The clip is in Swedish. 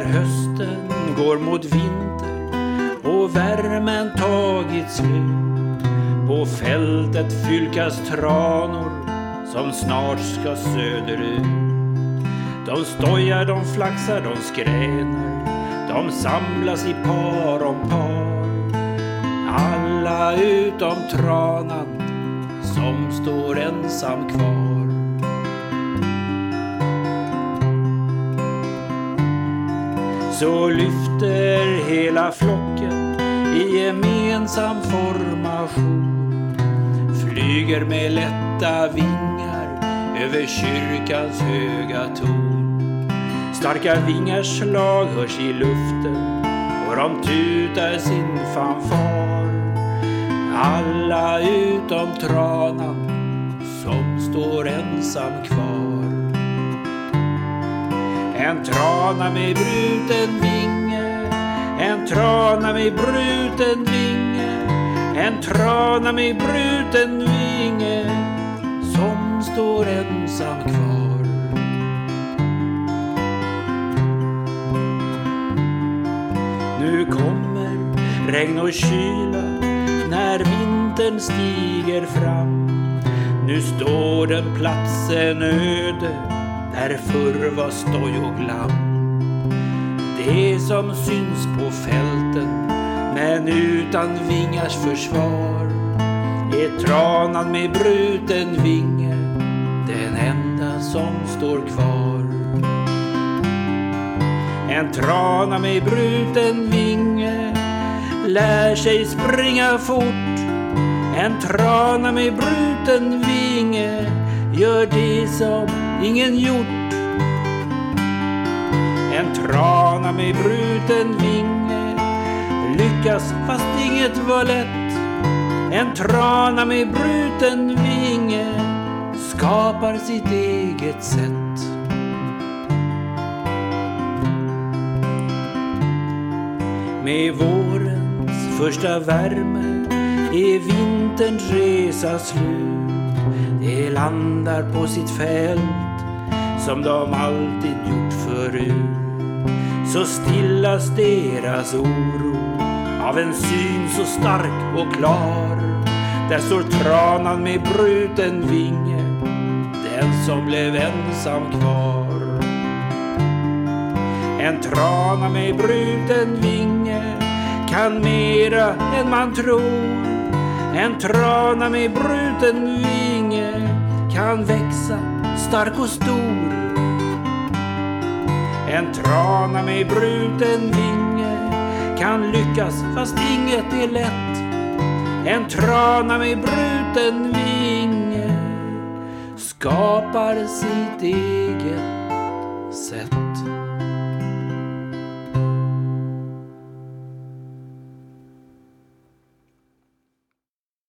hösten går mot vinter och värmen tagit slut, på fältet fylkas tranor som snart ska söderut. De stojar, de flaxar, de skränar, de samlas i par om par, alla utom tranan som står ensam kvar. Så lyfter hela flocken i gemensam formation, flyger med lätta vingar över kyrkans höga torn. Starka vingars slag hörs i luften och de tutar sin fanfar, alla utom tranan som står ensam kvar. En trana med bruten vinge, en trana med bruten vinge, en trana med bruten vinge som står ensam kvar. Nu kommer regn och kyla när vintern stiger fram. Nu står den platsen öde där förr var stoj och glam. Det som syns på fälten men utan vingars försvar är tranan med bruten vinge, den enda som står kvar. En trana med bruten vinge lär sig springa fort, en trana med bruten vinge gör det som ingen gjort. En trana med bruten vinge lyckas fast inget var lätt. En trana med bruten vinge skapar sitt eget sätt. Med vårens första värme är vinterns resa slut. Det landar på sitt fält som de alltid gjort förut. Så stillas deras oro av en syn så stark och klar. Där står tranan med bruten vinge, den som blev ensam kvar. En trana med bruten vinge kan mera än man tror. En trana med bruten vinge kan växa stark och stor. En trana med bruten vinge kan lyckas fast inget är lätt. En trana med bruten vinge skapar sitt eget sätt.